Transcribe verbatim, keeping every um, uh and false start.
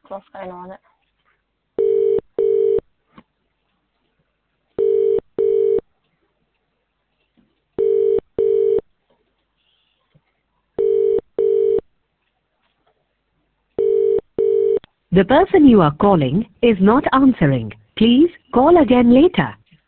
What's going on? The person you are calling is not answering. Please call again later.